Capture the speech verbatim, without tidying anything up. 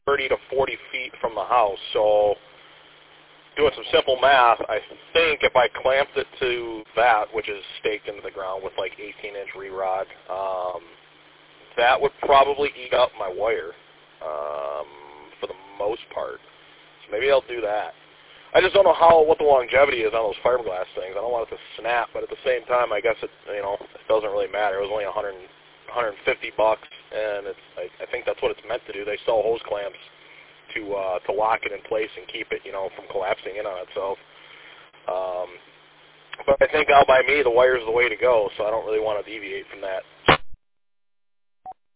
thirty to forty feet from the house. So doing some simple math, I think if I clamped it to that, which is staked into the ground with like eighteen inch re-rod, um, that would probably eat up my wire um, for the most part. So maybe I'll do that. I just don't know how what the longevity is on those fiberglass things. I don't want it to snap, but at the same time, I guess it you know it doesn't really matter. It was only one hundred, one hundred fifty bucks, and it's I, I think that's what it's meant to do. They sell hose clamps to uh, to lock it in place and keep it you know from collapsing in on itself. Um, but I think out by me, the wire's the way to go, so I don't really want to deviate from that